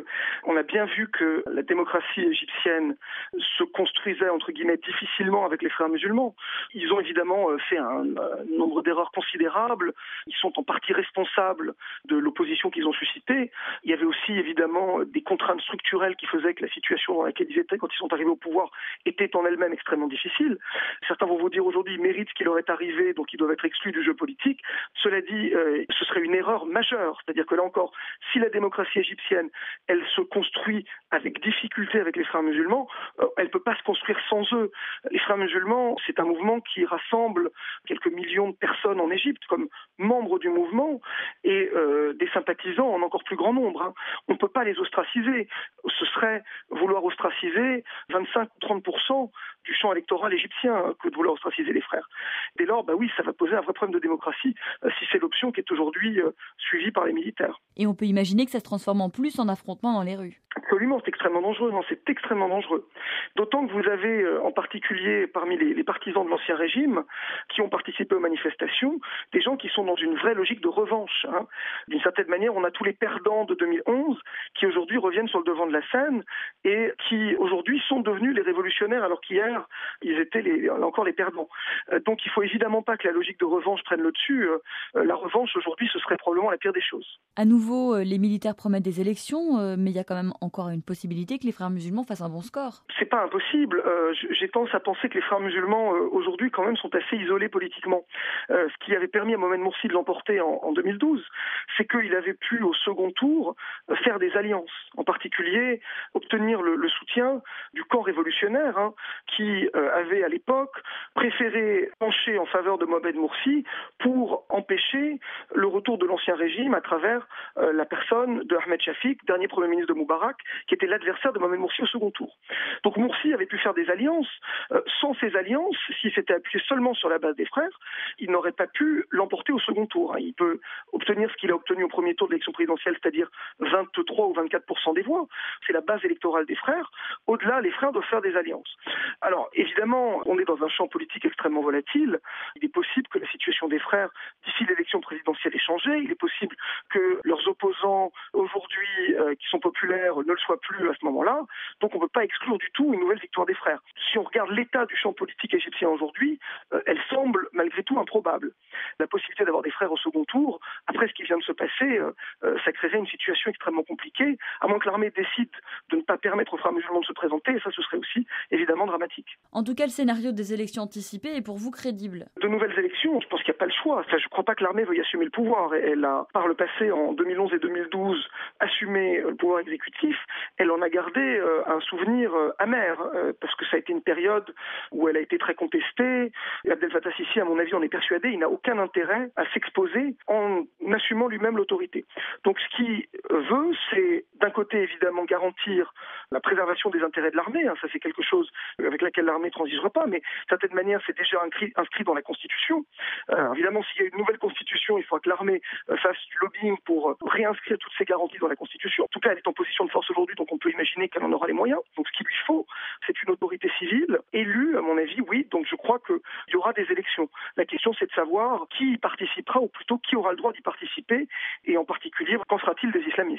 On a bien vu que la démocratie égyptienne se construisait, entre guillemets, difficilement avec les frères musulmans. Ils ont évidemment fait un nombre d'erreurs considérables. Ils sont en partie responsables de l'opposition qu'ils ont suscitée. Il y avait aussi, évidemment, des contraintes structurelles qui faisaient que la situation dans laquelle ils étaient quand ils sont arrivés au pouvoir était en elle-même extrêmement difficile. Certains vont vous dire aujourd'hui qu'ils méritent ce qui leur est arrivé, donc ils doivent être exclus du jeu politique. Cela dit, ce serait une erreur majeure. C'est-à-dire que là encore, si la démocratie égyptienne, elle se construit avec difficulté avec les frères musulmans, elle ne peut pas se construire sans eux. Les frères musulmans, c'est un mouvement qui rassemble quelques millions de personnes en Égypte comme membres du mouvement et des sympathisants en encore plus grand nombre. Hein. On ne peut pas les ostraciser. Ce serait vouloir ostraciser 25 ou 30% du champ électoral égyptien que de vouloir ostraciser les frères. Dès lors, oui, ça va poser un vrai problème de démocratie si c'est l'option qui est aujourd'hui suivie par les militaires. Et on peut imaginer que ça se transforme en plus en affrontement dans les rues. Absolument, c'est extrêmement dangereux. Non, c'est extrêmement dangereux. D'autant que vous avez en particulier parmi les partisans de l'ancien régime qui ont participé aux manifestations, des gens qui sont dans une vraie logique de revanche. Hein. D'une certaine manière, on a tous les perdants de 2011 qui aujourd'hui reviennent sur le devant de la scène et qui aujourd'hui sont devenus les révolutionnaires alors qu'hier, ils étaient encore les perdants. Donc il ne faut évidemment pas que la logique de revanche prenne le dessus. La revanche aujourd'hui, ce serait probablement la pire des choses. À nouveau, les militaires promettent des élections, mais il y a quand même encore une possibilité que les frères musulmans fassent un bon score. C'est pas impossible. J'ai tendance à penser que les frères musulmans aujourd'hui quand même sont assez isolés politiquement. Ce qui avait permis à Mohamed Morsi de l'emporter en 2012, c'est qu'il avait pu au second tour faire des alliances, en particulier obtenir le soutien du camp révolutionnaire qui avait à l'époque préféré pencher en faveur de Mohamed Morsi pour empêcher le retour de l'ancien régime à travers la personne de Ahmed Shafik, dernier premier ministre de Moubarak, qui était l'adversaire de Mohamed Morsi au second tour. Donc Morsi avait pu faire des alliances. Sans ces alliances, s'il s'était appuyé seulement sur la base des frères, il n'aurait pas pu l'emporter au second tour. Il peut obtenir ce qu'il a obtenu au premier tour de l'élection présidentielle, c'est-à-dire 23 ou 24% des voix. C'est la base électorale des frères. Au-delà, les frères doivent faire des alliances. Alors, évidemment, on est dans un champ politique extrêmement volatile. Il est possible que la situation des frères, d'ici l'élection présidentielle, ait changé. Il est possible que leurs opposants, aujourd'hui, qui sont populaires, ne le soient plus à ce moment-là. Donc, on ne peut pas exclure du tout une nouvelle victoire des frères. Si on regarde l'état du champ politique égyptien aujourd'hui, elle semble malgré tout improbable. La possibilité d'avoir des frères au second tour, après ce qui vient de se passer, ça créerait une situation extrêmement compliquée, à moins que l'armée décide de ne pas permettre aux frères musulmans de se présenter, et ça, ce serait aussi évidemment dramatique. En tout cas, le scénario des élections anticipées est pour vous crédible. De nouvelles élections, je pense qu'il n'y a pas le choix. Je ne crois pas que l'armée veuille assumer le pouvoir. Elle a, par le passé, en 2011 et 2012, assumé le pouvoir exécutif. Elle en a gardé un souvenir amer, parce que ça a été une période où elle a été très contestée. Abdel Fattah Sissi, à mon avis, en est persuadé, il n'a aucun intérêt à s'exposer en assumant lui-même l'autorité. Donc ce qu'il veut, c'est d'un côté évidemment garantir la préservation des intérêts de l'armée, ça c'est quelque chose avec laquelle l'armée ne transigera pas, mais d'une certaine manière c'est déjà inscrit dans la Constitution. Évidemment, s'il y a une nouvelle Constitution, il faudra que l'armée fasse du lobbying pour réinscrire toutes ces garanties dans la Constitution. En tout cas, elle est en position de force aujourd'hui, donc on peut imaginer qu'elle en aura les moyens. Donc ce qu'il lui faut, c'est une autorité civile élue, à mon avis, oui. Donc je crois qu'il y aura des élections. La question, c'est de savoir qui y participera, ou plutôt qui aura le droit d'y participer, et en particulier, qu'en sera-t-il des islamistes ?